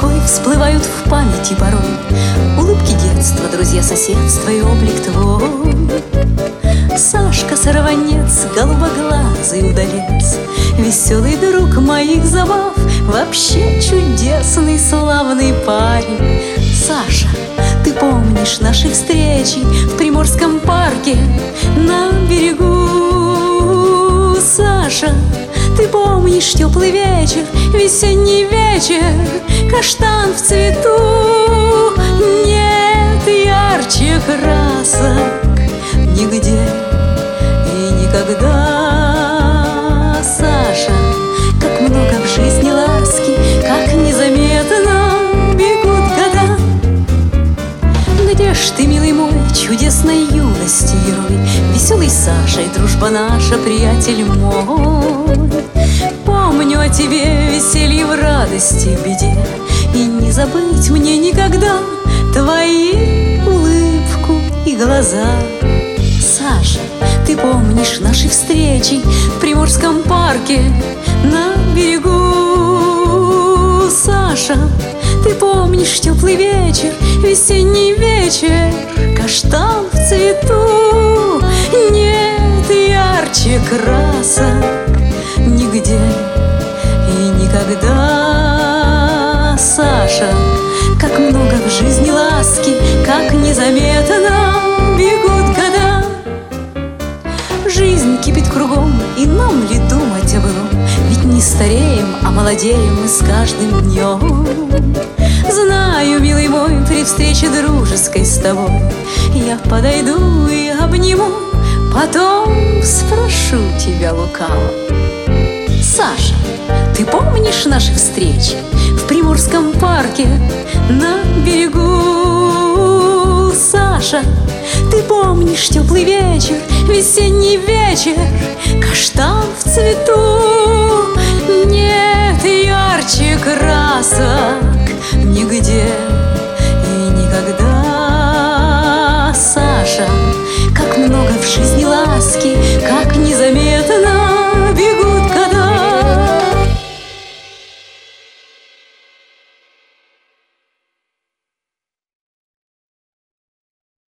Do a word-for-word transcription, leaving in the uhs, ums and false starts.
тоской всплывают в памяти порой улыбки детства, друзья соседства и облик твой. Сашка сорванец, голубоглазый удалец, веселый друг моих забав, вообще чудесный славный парень. Саша, ты помнишь наши встречи в Приморском парке на берегу? Саша, ты помнишь теплый вечер, весенний вечер, каштан в цвету? Нет ярче красок нигде и никогда. Саша, как много в жизни ласки, как незаметно бегут года. Где ж ты, милый мой, чудесной юности герой, веселый Саша и дружба наша, приятель мой? Помню о тебе веселье в радости, в беде, и не забыть мне никогда твои улыбку и глаза. Саша, ты помнишь наши встречи в Приморском парке на берегу? Саша, ты помнишь теплый вечер, весенний вечер, каштан в цвету? Нет ярче красок нигде и никогда. Саша, как много в жизни ласки, как незаметно бегут года. Жизнь кипит кругом, и нам ли думать о былом? Ведь не стареем, а молодеем мы с каждым днем. Знаю, милый мой, при встрече дружеской с тобой я подойду и обниму, потом спрошу тебя лукаво: Саша, ты помнишь наши встречи в Приморском парке на берегу? Саша, ты помнишь теплый вечер, весенний вечер, каштан в цвету?